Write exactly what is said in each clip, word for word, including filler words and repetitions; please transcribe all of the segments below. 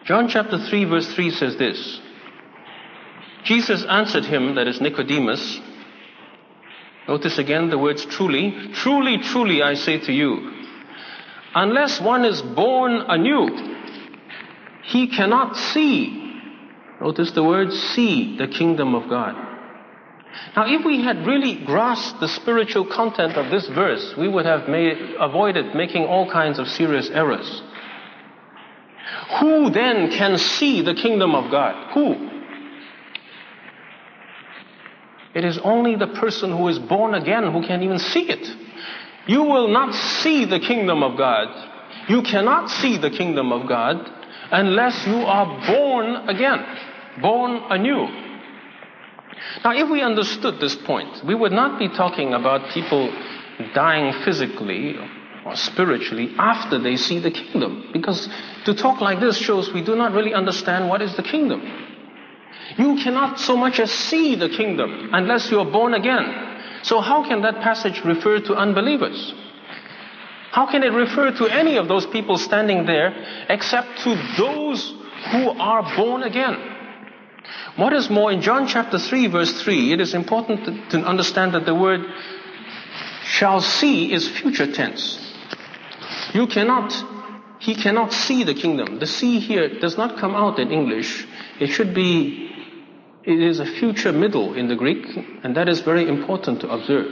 John chapter three verse three says this. Jesus answered him, that is Nicodemus. Notice again the words truly. Truly, truly, I say to you, unless one is born anew, he cannot see. Notice the word see, the kingdom of God. Now, if we had really grasped the spiritual content of this verse, we would have made, avoided making all kinds of serious errors. Who then can see the kingdom of God? Who? It is only the person who is born again who can even see it. You will not see the kingdom of God. You cannot see the kingdom of God unless you are born again, born anew. Now, if we understood this point, we would not be talking about people dying physically or spiritually after they see the kingdom. Because to talk like this shows we do not really understand what is the kingdom. You cannot so much as see the kingdom unless you are born again. So how can that passage refer to unbelievers? How can it refer to any of those people standing there except to those who are born again? What is more, in John chapter three verse three, it is important to, to understand that the word shall see is future tense. You cannot, he cannot see the kingdom. The see here does not come out in English. It should be, it is a future middle in the Greek, and that is very important to observe.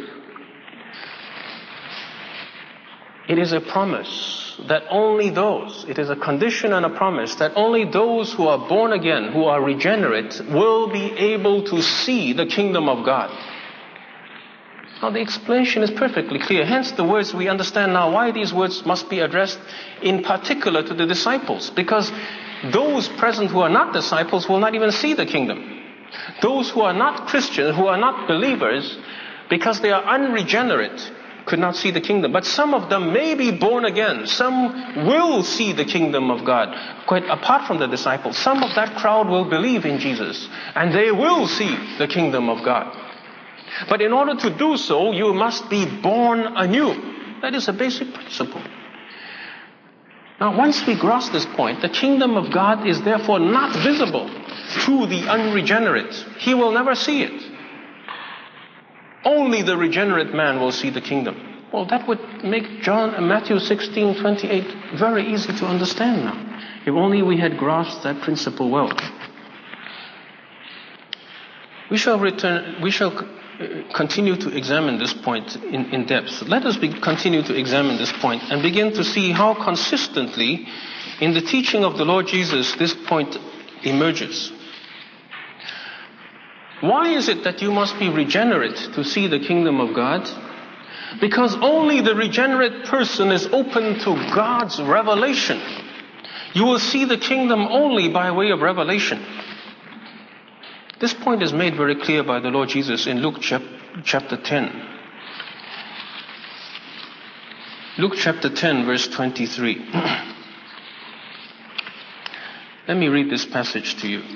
It is a promise that only those, it is a condition and a promise that only those who are born again, who are regenerate, will be able to see the kingdom of God. Now the explanation is perfectly clear. Hence the words, we understand now why these words must be addressed in particular to the disciples. Because those present who are not disciples will not even see the kingdom. Those who are not Christians, who are not believers, because they are unregenerate, could not see the kingdom. But some of them may be born again. Some will see the kingdom of God. Quite apart from the disciples, some of that crowd will believe in Jesus. And they will see the kingdom of God. But in order to do so, you must be born anew. That is a basic principle. Now, once we grasp this point, the kingdom of God is therefore not visible to the unregenerate. He will never see it. Only the regenerate man will see the kingdom. Well, that would make John, Matthew sixteen twenty-eight very easy to understand now. If only we had grasped that principle well. We shall return, we shall continue to examine this point in, in depth. Let us be, continue to examine this point and begin to see how consistently in the teaching of the Lord Jesus this point emerges. Why is it that you must be regenerate to see the kingdom of God? Because only the regenerate person is open to God's revelation. You will see the kingdom only by way of revelation. This point is made very clear by the Lord Jesus in Luke chapter ten. Luke chapter ten, verse twenty-three. Let me read this passage to you.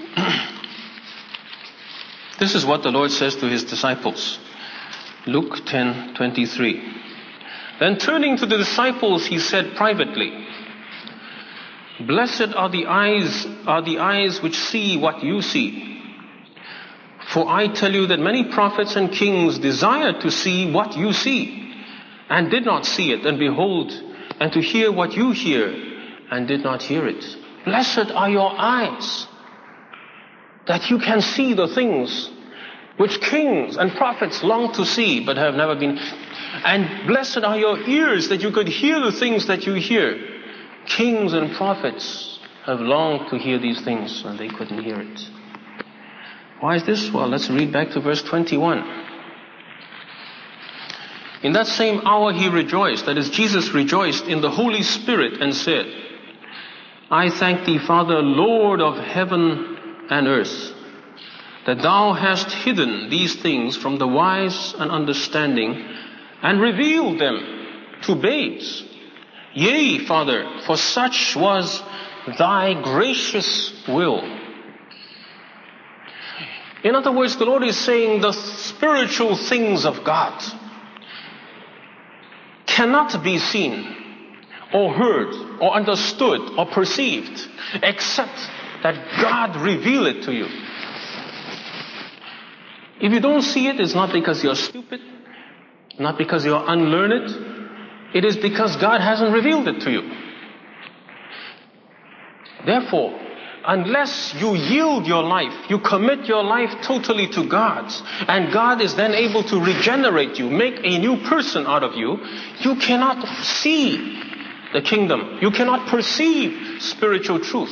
This is what the Lord says to his disciples. Luke ten twenty-three. Then turning to the disciples, he said privately, "Blessed are the eyes, are the eyes which see what you see. For I tell you that many prophets and kings desired to see what you see, and did not see it, and behold, and to hear what you hear, and did not hear it. Blessed are your eyes, that you can see the things which kings and prophets long to see, but have never been. And blessed are your ears, that you could hear the things that you hear. Kings and prophets have longed to hear these things, and they couldn't hear it." Why is this? Well, let's read back to verse twenty-one. "In that same hour he rejoiced," that is, Jesus rejoiced in the Holy Spirit, and said, "I thank thee, Father, Lord of heaven and earth, that thou hast hidden these things from the wise and understanding, and revealed them to babes. Yea, Father, for such was thy gracious will." In other words, the Lord is saying the spiritual things of God cannot be seen or heard or understood or perceived except that God reveal it to you. If you don't see it, it's not because you're stupid, not because you're unlearned. It is because God hasn't revealed it to you. Therefore, unless you yield your life, you commit your life totally to God, and God is then able to regenerate you, make a new person out of you, you cannot see the kingdom. You cannot perceive spiritual truth.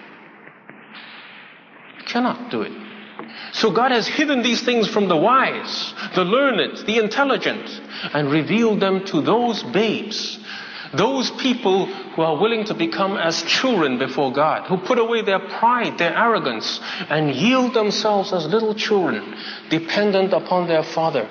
You cannot do it. So God has hidden these things from the wise, the learned, the intelligent, and revealed them to those babes, those people who are willing to become as children before God, who put away their pride, their arrogance, and yield themselves as little children, dependent upon their Father.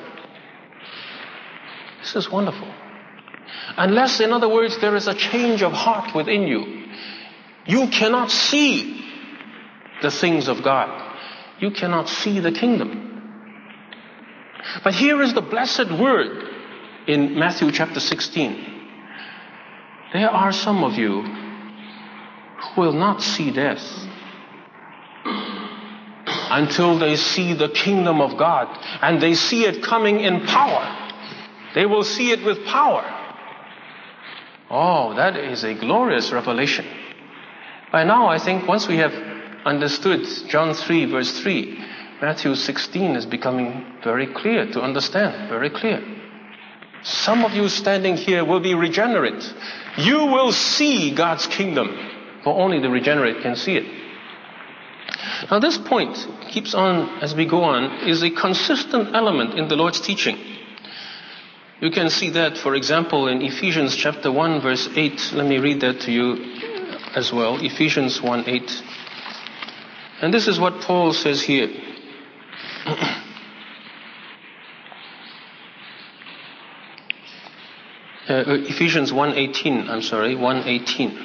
This is wonderful. Unless, in other words, there is a change of heart within you, you cannot see the things of God. You cannot see the kingdom. But here is the blessed word in Matthew chapter sixteen. There are some of you who will not see death until they see the kingdom of God, and they see it coming in power. They will see it with power. Oh, that is a glorious revelation. By now, I think once we have understood John three verse three, Matthew sixteen is becoming very clear to understand, very clear. Some of you standing here will be regenerate. You will see God's kingdom, for only the regenerate can see it. Now this point keeps on as we go on, is a consistent element in the Lord's teaching. You can see that, for example, in Ephesians chapter one verse eight. Let me read that to you as well. Ephesians one eight. And this is what Paul says here. uh, Ephesians one eighteen, I'm sorry, one eighteen.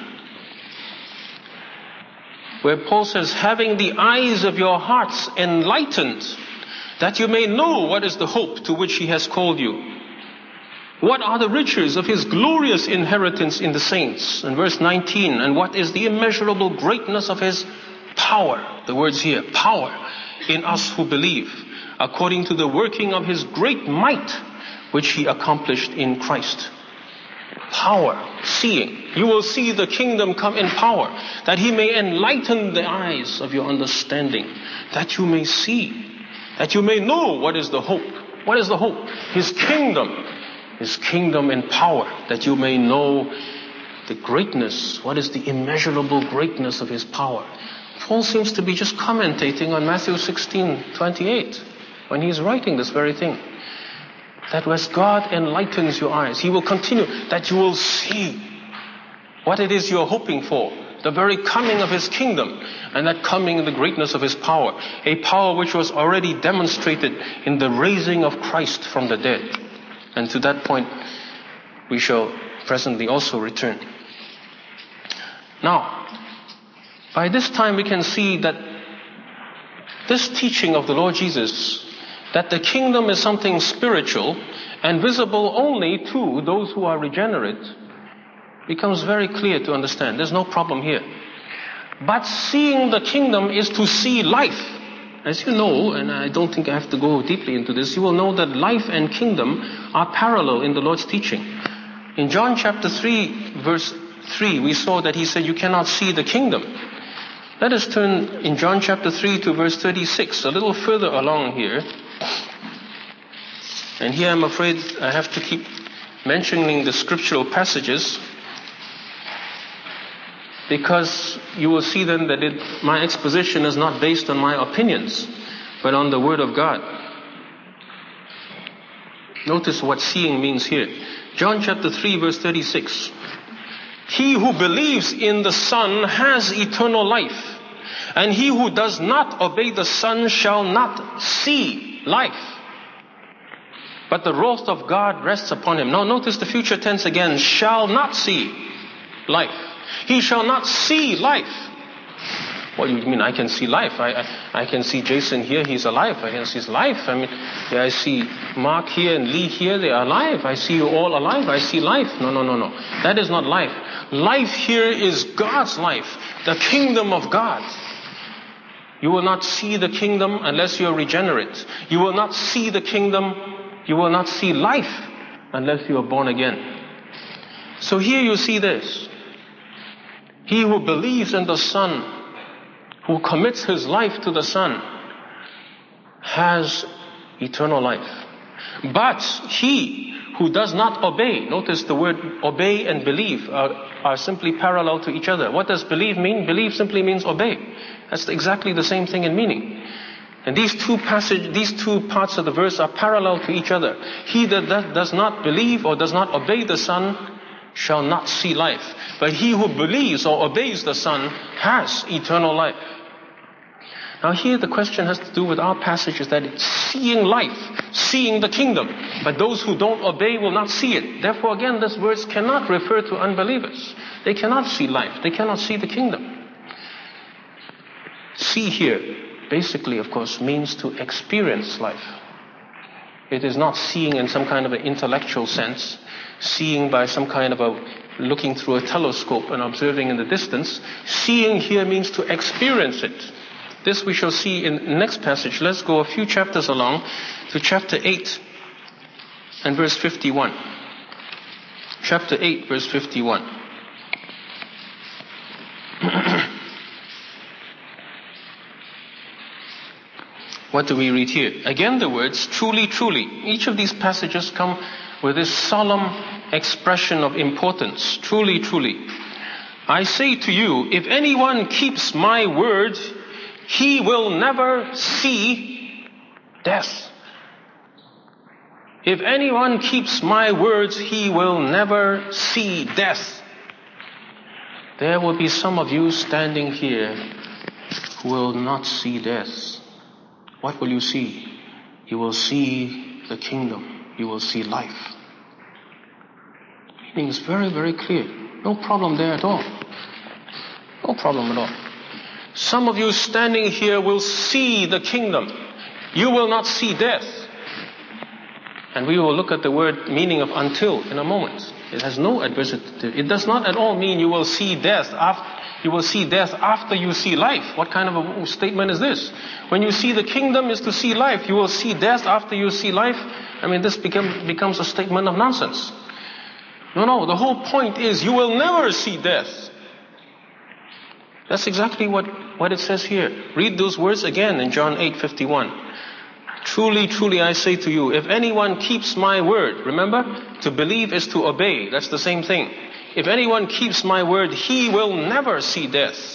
Where Paul says, having the eyes of your hearts enlightened, that you may know what is the hope to which he has called you. What are the riches of his glorious inheritance in the saints? In verse nineteen, and what is the immeasurable greatness of his power, the words here, power, in us who believe, according to the working of his great might, which he accomplished in Christ. Power, seeing. You will see the kingdom come in power, that he may enlighten the eyes of your understanding, that you may see, that you may know what is the hope. What is the hope? His kingdom. His kingdom in power, that you may know the greatness. What is the immeasurable greatness of his power? Paul seems to be just commentating on Matthew sixteen twenty-eight when he's writing this very thing. That as God enlightens your eyes, he will continue, that you will see what it is you're hoping for, the very coming of his kingdom, and that coming in the greatness of his power, a power which was already demonstrated in the raising of Christ from the dead. And to that point, we shall presently also return. Now, by this time we can see that this teaching of the Lord Jesus, that the kingdom is something spiritual and visible only to those who are regenerate, becomes very clear to understand. There's no problem here. But seeing the kingdom is to see life. As you know, and I don't think I have to go deeply into this, you will know that life and kingdom are parallel in the Lord's teaching. In John chapter three, verse three, we saw that he said, you cannot see the kingdom. Let us turn in John chapter three to verse thirty-six, a little further along here. And here I'm afraid I have to keep mentioning the scriptural passages, because you will see then that it, my exposition is not based on my opinions, but on the Word of God. Notice what seeing means here. John chapter three verse thirty-six. He who believes in the Son has eternal life, and he who does not obey the Son shall not see life, but the wrath of God rests upon him. Now notice the future tense again, shall not see life. He shall not see life. What do you mean I can see life? I, I I can see Jason here, he's alive. I can see his life. I mean, yeah, I see Mark here and Lee here, they are alive. I see you all alive. I see life. No, no, no, no. That is not life. Life here is God's life, the kingdom of God. You will not see the kingdom unless you are regenerate. You will not see the kingdom, you will not see life unless you are born again. So here you see this. He who believes in the Son, who commits his life to the Son, has eternal life. But he who does not obey, notice the word obey and believe are, are simply parallel to each other. What does believe mean? Believe simply means obey. That's exactly the same thing in meaning. And these two passage, these two parts of the verse are parallel to each other. He that does not believe or does not obey the Son shall not see life. But he who believes or obeys the Son has eternal life. Now here the question has to do with our passage is that it's seeing life, seeing the kingdom. But those who don't obey will not see it. Therefore again, this verse cannot refer to unbelievers. They cannot see life. They cannot see the kingdom. See here, basically of course, means to experience life. It is not seeing in some kind of an intellectual sense, seeing by some kind of a looking through a telescope and observing in the distance. Seeing here means to experience it. This we shall see in the next passage. Let's go a few chapters along to chapter eight and verse fifty-one. Chapter eight, verse fifty-one. What do we read here? Again the words, truly, truly. Each of these passages come with this solemn expression of importance. Truly, truly. I say to you, if anyone keeps my word, he will never see death. If anyone keeps my words, he will never see death. There will be some of you standing here who will not see death. What will you see? You will see the kingdom. You will see life. Meaning is very, very clear. No problem there at all. No problem at all. Some of you standing here will see the kingdom. You will not see death. And we will look at the word meaning of until in a moment. It has no adversative. It does not at all mean you will see death after, you will see death after you see life. What kind of a statement is this? When you see the kingdom is to see life. You will see death after you see life. I mean, this become, becomes a statement of nonsense. No, no. The whole point is you will never see death. That's exactly what, what it says here. Read those words again in John eight fifty-one. Truly, truly I say to you, if anyone keeps my word, remember, to believe is to obey. That's the same thing. If anyone keeps my word, he will never see death.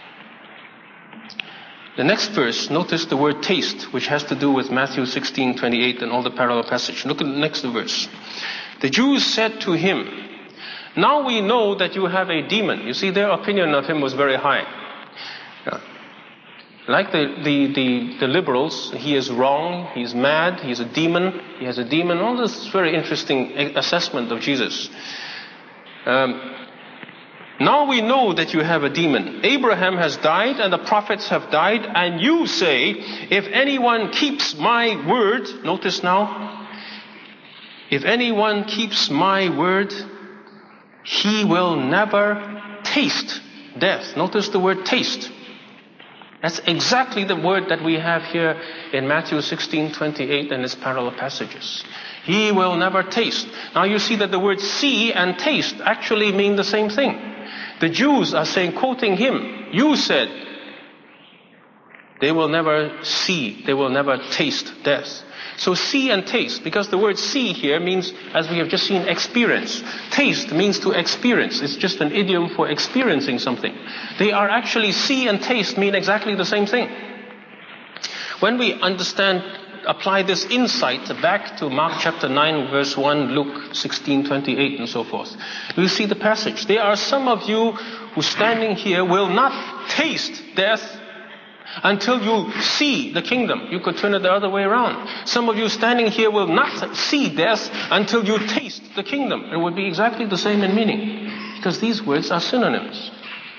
The next verse, notice the word taste, which has to do with Matthew sixteen twenty-eight and all the parallel passage. Look at the next verse. The Jews said to him, now we know that you have a demon. You see, their opinion of him was very high. Yeah. Like the, the, the, the liberals, he is wrong, he's mad, he's a demon, he has a demon. All this is very interesting assessment of Jesus. Um, now we know that you have a demon. Abraham has died and the prophets have died, and you say, if anyone keeps my word, notice now, if anyone keeps my word, he will never taste death. Notice the word taste. That's exactly the word that we have here in Matthew sixteen twenty-eight and its parallel passages. He will never taste. Now you see that the words see and taste actually mean the same thing. The Jews are saying, quoting him, you said, they will never see, they will never taste death. So see and taste, because the word see here means, as we have just seen, experience. Taste means to experience. It's just an idiom for experiencing something. They are actually, see and taste mean exactly the same thing. When we understand, apply this insight back to Mark chapter nine verse one, Luke sixteen twenty-eight and so forth, we see the passage. There are some of you who standing here will not taste death until you see the kingdom. You could turn it the other way around. Some of you standing here will not see death until you taste the kingdom. It would be exactly the same in meaning, because these words are synonyms.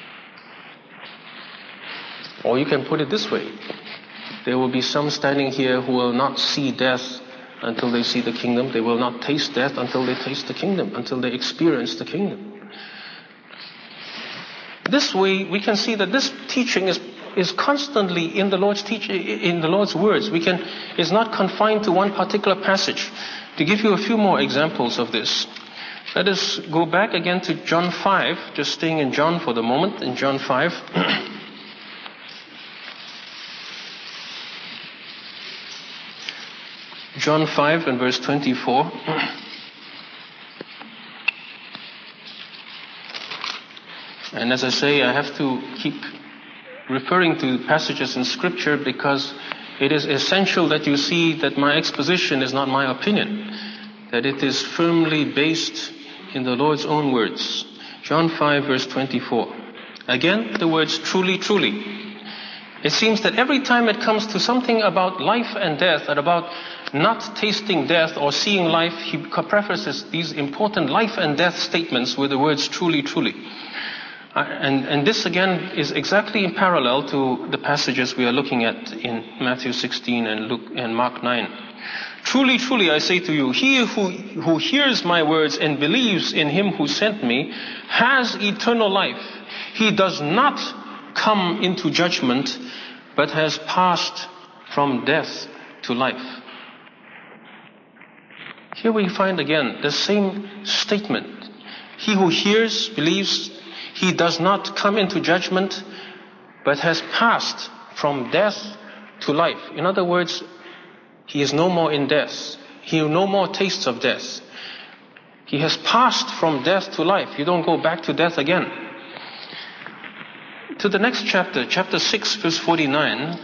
Or you can put it this way. There will be some standing here who will not see death until they see the kingdom. They will not taste death until they taste the kingdom, until they experience the kingdom. This way, we can see that this teaching is is constantly in the Lord's teach in the Lord's words. We can is not confined to one particular passage. To give you a few more examples of this, let us go back again to John five. Just staying in John for the moment. In John five. John five and verse twenty-four. And as I say, I have to keep referring to passages in Scripture because it is essential that you see that my exposition is not my opinion, that it is firmly based in the Lord's own words. John five verse twenty-four. Again, the words truly, truly. It seems that every time it comes to something about life and death, and about not tasting death or seeing life, he prefaces these important life and death statements with the words truly, truly. Uh, and, and this again is exactly in parallel to the passages we are looking at in Matthew sixteen and Luke and Mark nine. Truly, truly, I say to you, he who, who hears my words and believes in him who sent me has eternal life. He does not come into judgment, but has passed from death to life. Here we find again the same statement. He who hears, believes, he does not come into judgment, but has passed from death to life. In other words, he is no more in death. He no more tastes of death. He has passed from death to life. You don't go back to death again. To the next chapter, chapter six, verse forty-nine.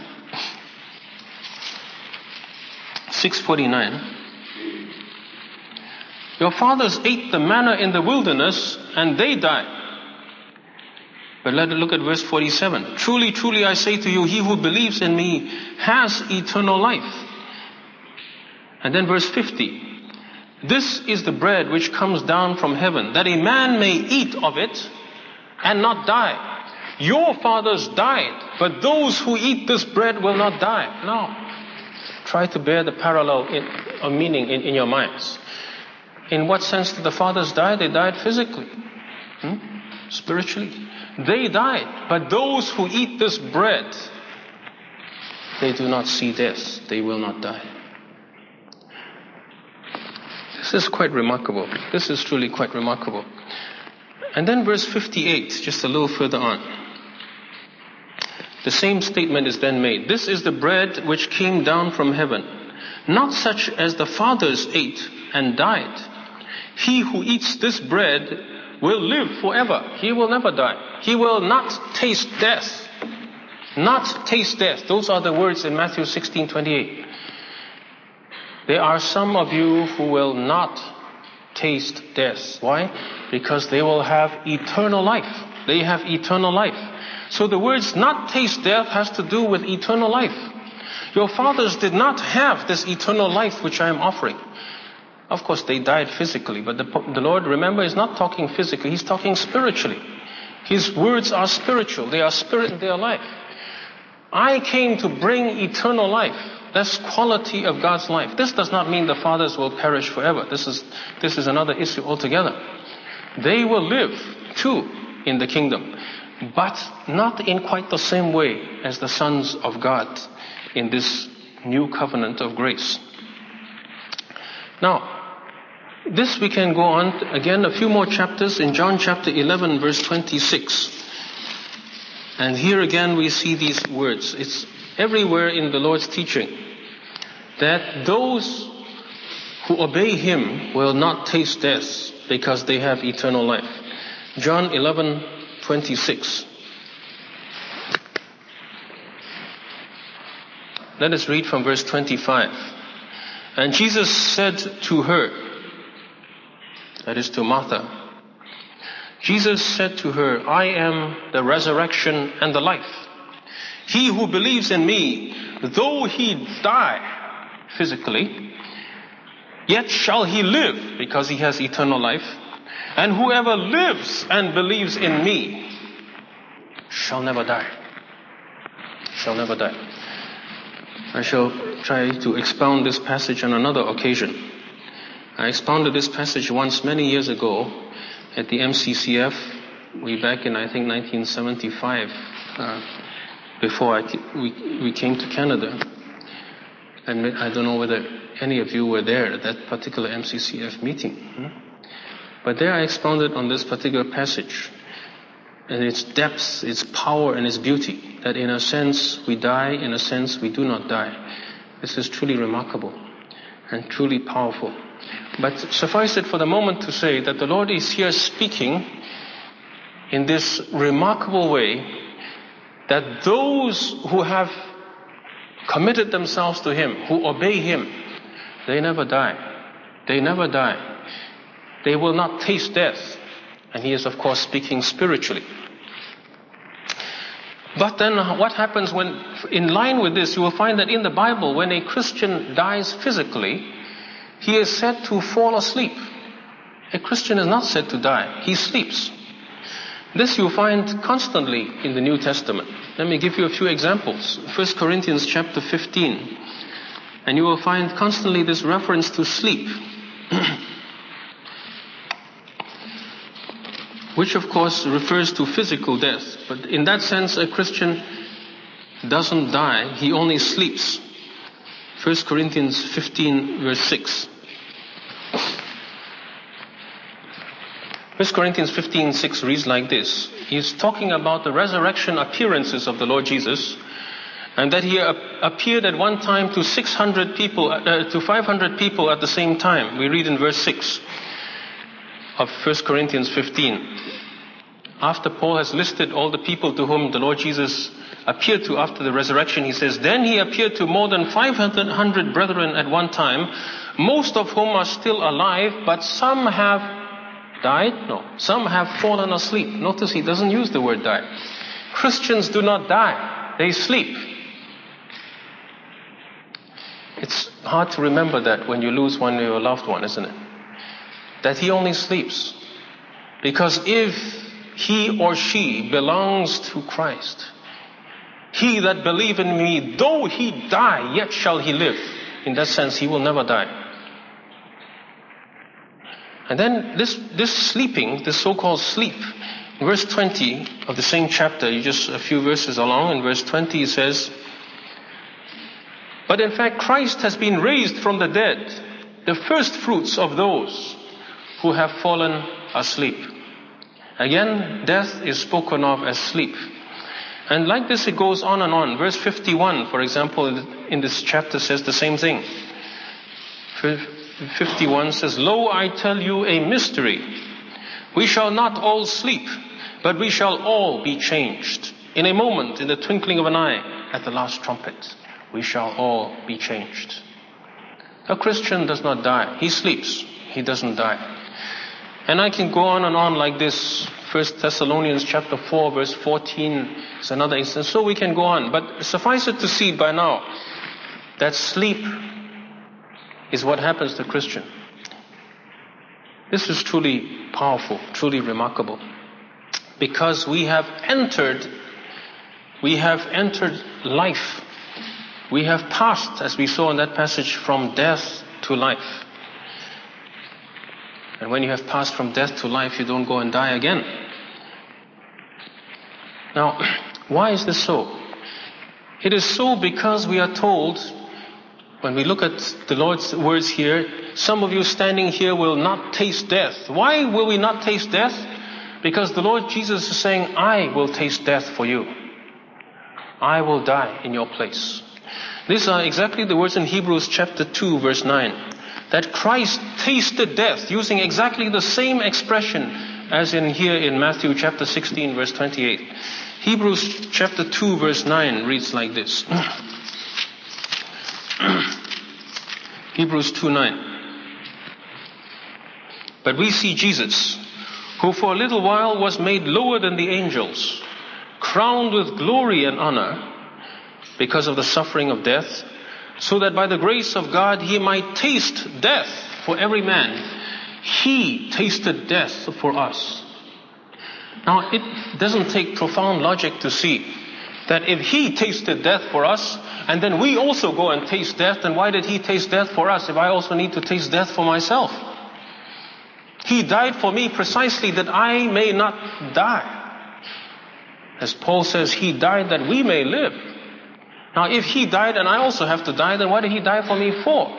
six forty-nine. Your fathers ate the manna in the wilderness, and they died. But let us look at verse forty-seven. Truly, truly, I say to you, he who believes in me has eternal life. And then verse fifty. This is the bread which comes down from heaven, that a man may eat of it and not die. Your fathers died, but those who eat this bread will not die. No. Try to bear the parallel in, of meaning in, in your minds. In what sense did the fathers die? They died physically. Hmm? Spiritually. They died, but those who eat this bread, they do not see death. They will not die. This is quite remarkable. This is truly quite remarkable. And then verse fifty-eight, just a little further on. The same statement is then made. This is the bread which came down from heaven, not such as the fathers ate and died. He who eats this bread will live forever. He will never die. He will not taste death. Not taste death. Those are the words in Matthew sixteen twenty-eight. There are some of you who will not taste death. Why? Because they will have eternal life. They have eternal life. So the words not taste death has to do with eternal life. Your fathers did not have this eternal life which I am offering. Of course, they died physically, but the, the Lord, remember, is not talking physically. He's talking spiritually. His words are spiritual. They are spirit and they are life. I came to bring eternal life. That's quality of God's life. This does not mean the fathers will perish forever. This is, this is another issue altogether. They will live, too, in the kingdom, but not in quite the same way as the sons of God in this new covenant of grace. Now, this we can go on again a few more chapters in John chapter eleven verse twenty-six. And here again we see these words. It's everywhere in the Lord's teaching that those who obey Him will not taste death because they have eternal life. John eleven twenty-six. Let us read from verse twenty-five. And Jesus said to her, that is to Martha, Jesus said to her, I am the resurrection and the life. He who believes in me, though he die physically, yet shall he live because he has eternal life. And whoever lives and believes in me shall never die. Shall never die. I shall try to expound this passage on another occasion. I expounded this passage once many years ago at the M C C F way back in, I think, nineteen seventy-five, uh, before I, we, we came to Canada. And I don't know whether any of you were there at that particular M C C F meeting. Hmm? But there I expounded on this particular passage and its depth, its power, and its beauty. That in a sense we die, in a sense we do not die. This is truly remarkable and truly powerful. But suffice it for the moment to say that the Lord is here speaking in this remarkable way that those who have committed themselves to Him, who obey Him, they never die. They never die. They will not taste death. And He is, of course, speaking spiritually. But then what happens when, in line with this, you will find that in the Bible, when a Christian dies physically, he is said to fall asleep. A Christian is not said to die. He sleeps. This you find constantly in the New Testament. Let me give you a few examples. First Corinthians chapter fifteen. And you will find constantly this reference to sleep. Which of course refers to physical death. But in that sense, a Christian doesn't die. He only sleeps. First Corinthians fifteen verse six. First Corinthians fifteen six reads like this. He's talking about the resurrection appearances of the Lord Jesus, and that He appeared at one time to six hundred people, uh, to five hundred people at the same time. We read in verse six of First Corinthians fifteen. After Paul has listed all the people to whom the Lord Jesus appeared to after the resurrection, he says, "Then He appeared to more than five hundred brethren at one time, most of whom are still alive, but some have died? No. Some have fallen asleep." Notice he doesn't use the word die. Christians do not die. They sleep. It's hard to remember that when you lose one of your loved one, isn't it? That he only sleeps. Because if he or she belongs to Christ, he that believe in me, though he die, yet shall he live. In that sense, he will never die. And then this, this sleeping, this so-called sleep, in verse twenty of the same chapter, you just a few verses along, in verse twenty it says, "But in fact Christ has been raised from the dead, the first fruits of those who have fallen asleep." Again, death is spoken of as sleep. And like this it goes on and on. Verse fifty-one, for example, in this chapter says the same thing. fifty-one says, "Lo, I tell you a mystery. We shall not all sleep, but we shall all be changed. In a moment, in the twinkling of an eye, at the last trumpet, we shall all be changed." A Christian does not die. He sleeps. He doesn't die. And I can go on and on like this. First Thessalonians chapter four, verse fourteen is another instance. So we can go on. But suffice it to see by now that sleep is what happens to Christian. This is truly powerful, truly remarkable. Because we have entered, we have entered life. We have passed, as we saw in that passage, from death to life. And when you have passed from death to life, you don't go and die again. Now, why is this so? It is so because we are told, when we look at the Lord's words here, some of you standing here will not taste death. Why will we not taste death? Because the Lord Jesus is saying, "I will taste death for you. I will die in your place." These are exactly the words in Hebrews chapter two, verse nine. That Christ tasted death, using exactly the same expression as in here in Matthew chapter sixteen, verse twenty-eight. Hebrews chapter two, verse nine reads like this. Hebrews two nine. "But we see Jesus, who for a little while was made lower than the angels, crowned with glory and honor because of the suffering of death, so that by the grace of God he might taste death for every man. He tasted death for us." Now, it doesn't take profound logic to see that if he tasted death for us, and then we also go and taste death, then why did he taste death for us if I also need to taste death for myself? He died for me precisely that I may not die. As Paul says, He died that we may live. Now, if He died and I also have to die, then what did He die for me for?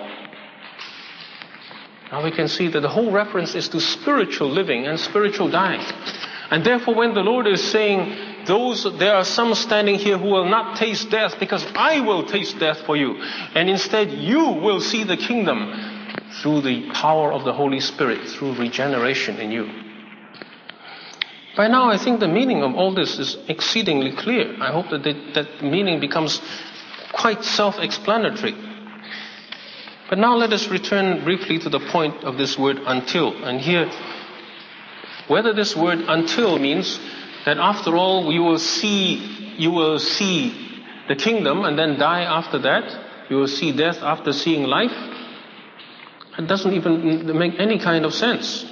Now we can see that the whole reference is to spiritual living and spiritual dying. And therefore, when the Lord is saying, those, there are some standing here who will not taste death because I will taste death for you. And instead you will see the kingdom through the power of the Holy Spirit, through regeneration in you. By now I think the meaning of all this is exceedingly clear. I hope that the, that meaning becomes quite self-explanatory. But now let us return briefly to the point of this word until. And here, whether this word until means that after all you will see, you will see the kingdom and then die after that. You will see death after seeing life. It doesn't even make any kind of sense.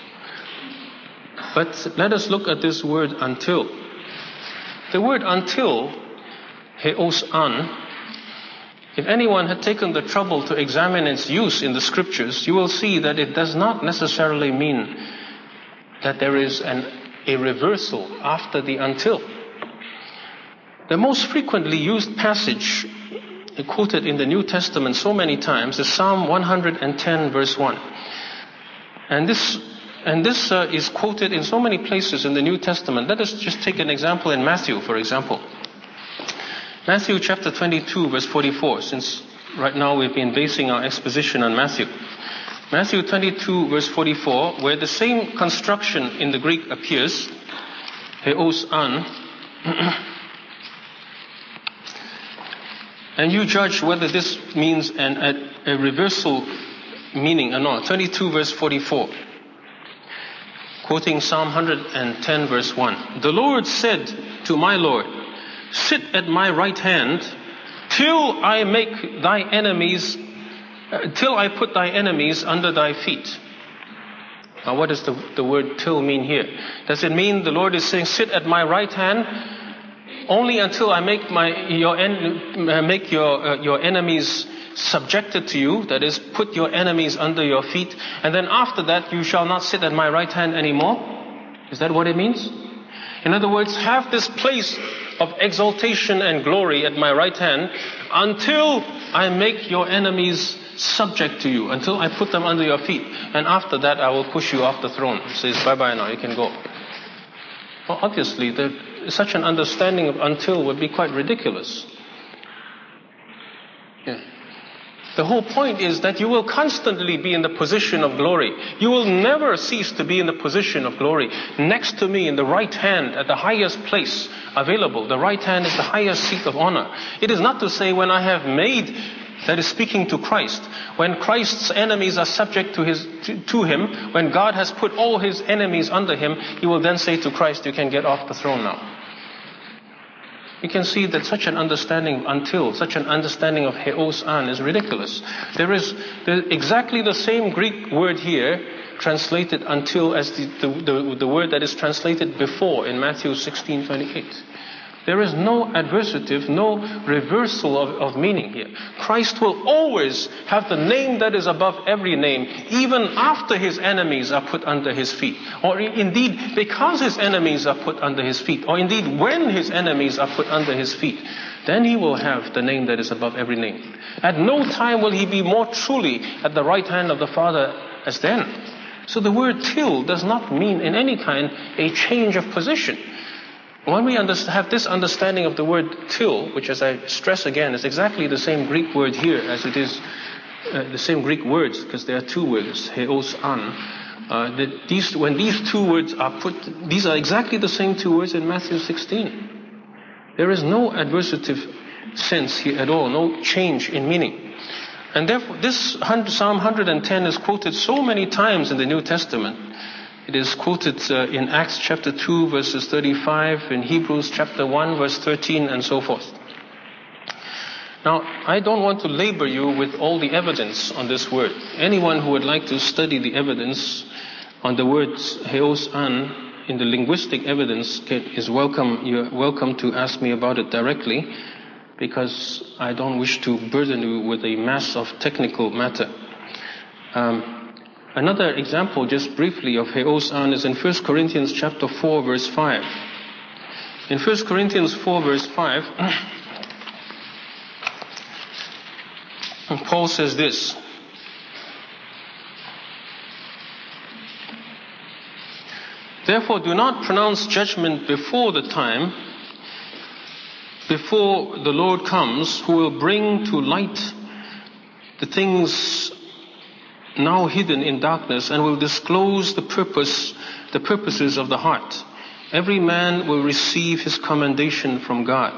But let us look at this word until. The word until, heos an, if anyone had taken the trouble to examine its use in the scriptures, you will see that it does not necessarily mean that there is an, a reversal after the until. The most frequently used passage quoted in the New Testament so many times is Psalm one hundred ten verse one. And this And this uh, is quoted in so many places in the New Testament. Let us just take an example in Matthew, for example. Matthew chapter twenty-two, verse forty-four, since right now we've been basing our exposition on Matthew. Matthew twenty-two, verse forty-four, where the same construction in the Greek appears, heos an, and you judge whether this means an, a, a reversal meaning or not. twenty-two, verse forty-four. Quoting Psalm one hundred ten verse one. The Lord said to my Lord, sit at my right hand till I make thy enemies, uh, till I put thy enemies under thy feet. Now what does the, the word till mean here? Does it mean the Lord is saying, sit at my right hand only until I make my, your, en, uh, make your, uh, your enemies subjected to you, that is, put your enemies under your feet, and then after that you shall not sit at my right hand anymore? Is that what it means? In other words, have this place of exaltation and glory at my right hand until I make your enemies subject to you, until I put them under your feet, and after that I will push you off the throne. It says, bye bye now, you can go. Well, obviously, the, such an understanding of until would be quite ridiculous. Yeah. The whole point is that you will constantly be in the position of glory. You will never cease to be in the position of glory. Next to me in the right hand at the highest place available. The right hand is the highest seat of honor. It is not to say when I have made, that is speaking to Christ, when Christ's enemies are subject to his to, to him, when God has put all his enemies under him, he will then say to Christ, you can get off the throne now. You can see that such an understanding until, such an understanding of heos an is ridiculous. There is there, exactly the same Greek word here translated until as the, the, the, the word that is translated before in Matthew sixteen twenty-eight. There is no adversative, no reversal of, of meaning here. Christ will always have the name that is above every name, even after his enemies are put under his feet. Or indeed, because his enemies are put under his feet. Or indeed, when his enemies are put under his feet. Then he will have the name that is above every name. At no time will he be more truly at the right hand of the Father as then. So the word till does not mean in any kind a change of position. When we have this understanding of the word till, which as I stress again is exactly the same Greek word here as it is uh, the same Greek words, because there are two words, heos an. Uh, that these, when these two words are put, these are exactly the same two words in Matthew sixteen. There is no adversative sense here at all, no change in meaning. And therefore this Psalm one hundred ten is quoted so many times in the New Testament. It is quoted uh, in Acts chapter two verses thirty-five, in Hebrews chapter one verse thirteen, and so forth. Now, I don't want to labor you with all the evidence on this word. Anyone who would like to study the evidence on the word heos an in the linguistic evidence can, is welcome. You're welcome to ask me about it directly, because I don't wish to burden you with a mass of technical matter. Um, Another example, just briefly, of Heos An is in First Corinthians chapter four, verse five. In First Corinthians four, verse five, Paul says this: "Therefore do not pronounce judgment before the time, before the Lord comes, who will bring to light the things now hidden in darkness, and will disclose the purpose, the purposes of the heart. Every man will receive his commendation from God."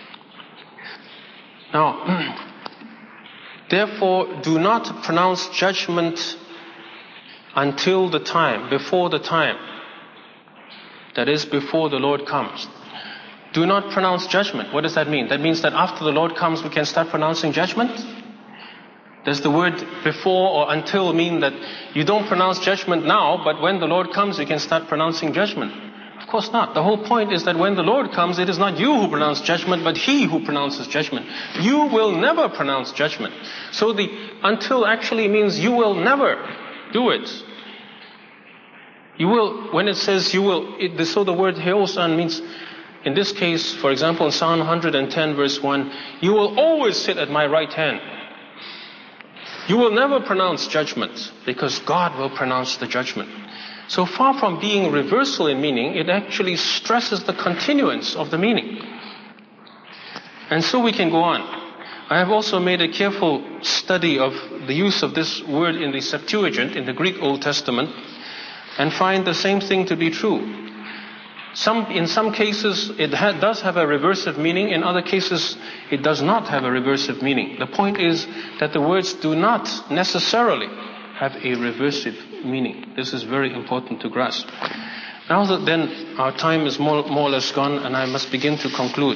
Now, therefore, do not pronounce judgment until the time, before the time. That is, before the Lord comes. Do not pronounce judgment. What does that mean? That means that after the Lord comes, we can start pronouncing judgment? Does the word before or until mean that you don't pronounce judgment now, but when the Lord comes, you can start pronouncing judgment? Of course not. The whole point is that when the Lord comes, it is not you who pronounce judgment, but He who pronounces judgment. You will never pronounce judgment. So the until actually means you will never do it. You will, when it says you will, it, so the word Heos An means, in this case, for example, in Psalm one hundred ten verse one, you will always sit at my right hand. You will never pronounce judgment, because God will pronounce the judgment. So far from being reversal in meaning, it actually stresses the continuance of the meaning. And so we can go on. I have also made a careful study of the use of this word in the Septuagint, in the Greek Old Testament, and find the same thing to be true. Some, in some cases, it ha- does have a reversive meaning. In other cases, it does not have a reversive meaning. The point is that the words do not necessarily have a reversive meaning. This is very important to grasp. Now that then our time is more, more or less gone, and I must begin to conclude.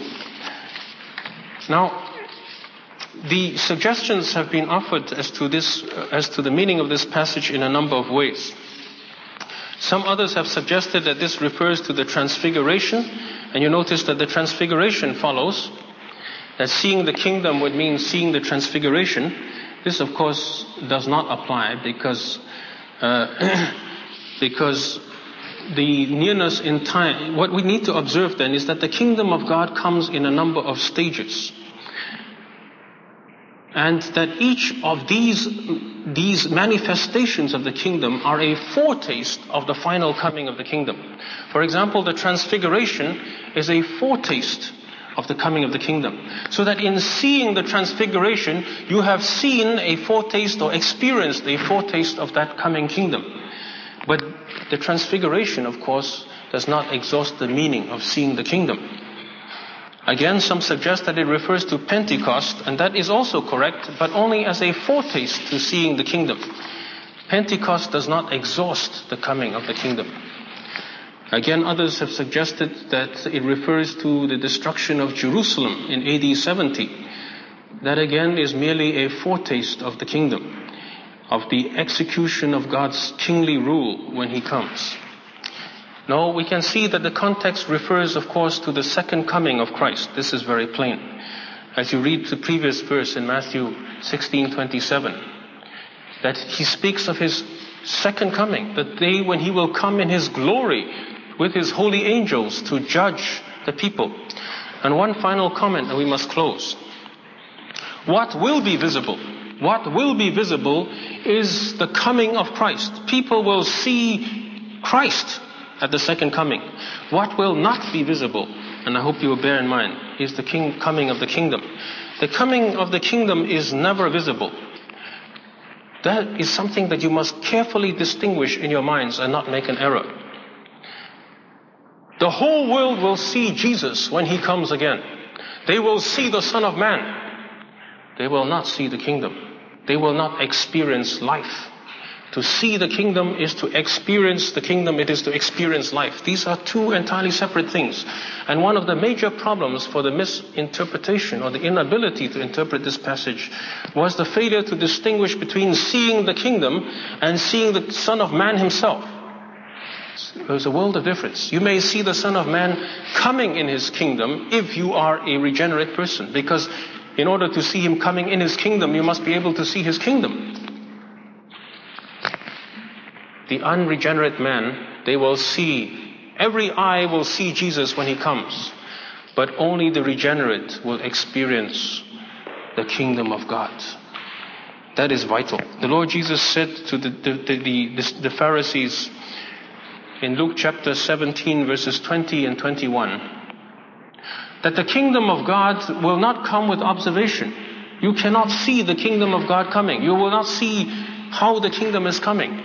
Now, the suggestions have been offered as to this, uh, as to the meaning of this passage in a number of ways. Some others have suggested that this refers to the transfiguration, and you notice that the transfiguration follows, that seeing the kingdom would mean seeing the transfiguration. This, of course, does not apply because uh, because the nearness in time, what we need to observe then is that the kingdom of God comes in a number of stages. And that each of these these manifestations of the kingdom are a foretaste of the final coming of the kingdom. For example, the transfiguration is a foretaste of the coming of the kingdom. So that in seeing the transfiguration, you have seen a foretaste or experienced a foretaste of that coming kingdom. But the transfiguration, of course, does not exhaust the meaning of seeing the kingdom. Again, some suggest that it refers to Pentecost, and that is also correct, but only as a foretaste to seeing the kingdom. Pentecost does not exhaust the coming of the kingdom. Again, others have suggested that it refers to the destruction of Jerusalem in A D seventy. That again is merely a foretaste of the kingdom, of the execution of God's kingly rule when He comes. No, we can see that the context refers, of course, to the second coming of Christ. This is very plain. As you read the previous verse in Matthew sixteen twenty-seven, that He speaks of His second coming, the day when He will come in His glory with His holy angels to judge the people. And one final comment, and we must close. What will be visible? What will be visible is the coming of Christ. People will see Christ at the second coming. What will not be visible, and I hope you will bear in mind, is the king, coming of the kingdom. The coming of the kingdom is never visible. That is something that you must carefully distinguish in your minds and not make an error. The whole world will see Jesus when He comes again. They will see the Son of Man. They will not see the kingdom. They will not experience life. To see the kingdom is to experience the kingdom, it is to experience life. These are two entirely separate things. And one of the major problems for the misinterpretation or the inability to interpret this passage was the failure to distinguish between seeing the kingdom and seeing the Son of Man Himself. There's a world of difference. You may see the Son of Man coming in His kingdom if you are a regenerate person, because in order to see Him coming in His kingdom, you must be able to see His kingdom. The unregenerate man, they will see, every eye will see Jesus when he comes. But only the regenerate will experience the kingdom of God. That is vital. The Lord Jesus said to the, the, the, the, the Pharisees in Luke chapter seventeen, verses twenty and twenty-one, that the kingdom of God will not come with observation. You cannot see the kingdom of God coming. You will not see how the kingdom is coming.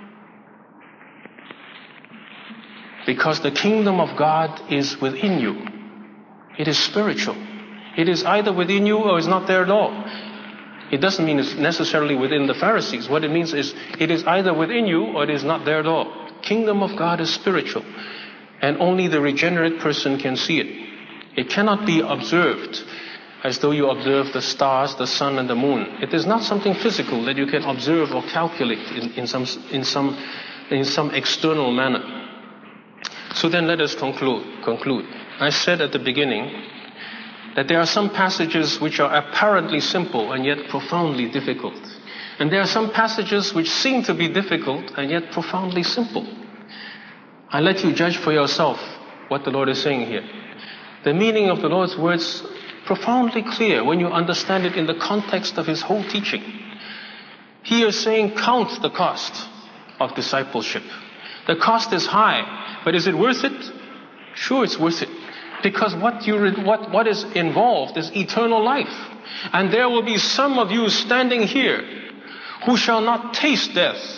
Because the kingdom of God is within you. It is spiritual. It is either within you or is not there at all. It doesn't mean it's necessarily within the Pharisees. What it means is it is either within you or it is not there at all. Kingdom of God is spiritual. And only the regenerate person can see it. It cannot be observed as though you observe the stars, the sun, and the moon. It is not something physical that you can observe or calculate in, in some in some in some external manner. So then let us conclude. Conclude. I said at the beginning that there are some passages which are apparently simple and yet profoundly difficult. And there are some passages which seem to be difficult and yet profoundly simple. I let you judge for yourself what the Lord is saying here. The meaning of the Lord's words profoundly clear when you understand it in the context of his whole teaching. He is saying, count the cost of discipleship. The cost is high, but is it worth it? Sure, it's worth it. Because what you what what is involved is eternal life. And there will be some of you standing here who shall not taste death,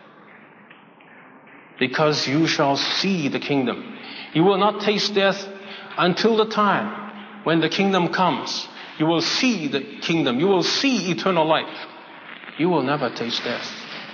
because you shall see the kingdom. You will not taste death until the time when the kingdom comes. You will see the kingdom. You will see eternal life. You will never taste death.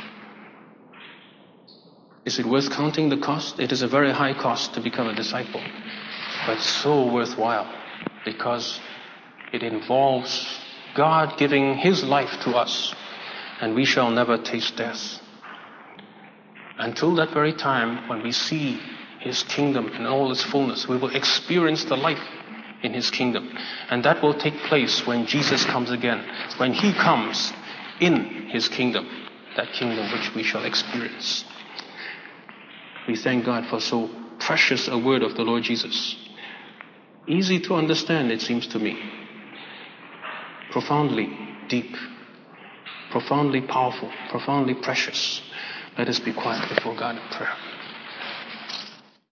Is it worth counting the cost? It is a very high cost to become a disciple, but so worthwhile, because it involves God giving his life to us, and we shall never taste death. Until that very time when we see his kingdom in all its fullness, we will experience the life in his kingdom. And that will take place when Jesus comes again, when he comes in his kingdom, that kingdom which we shall experience. We thank God for so precious a word of the Lord Jesus. Easy to understand, it seems to me. Profoundly deep, profoundly powerful, profoundly precious. Let us be quiet before God in prayer.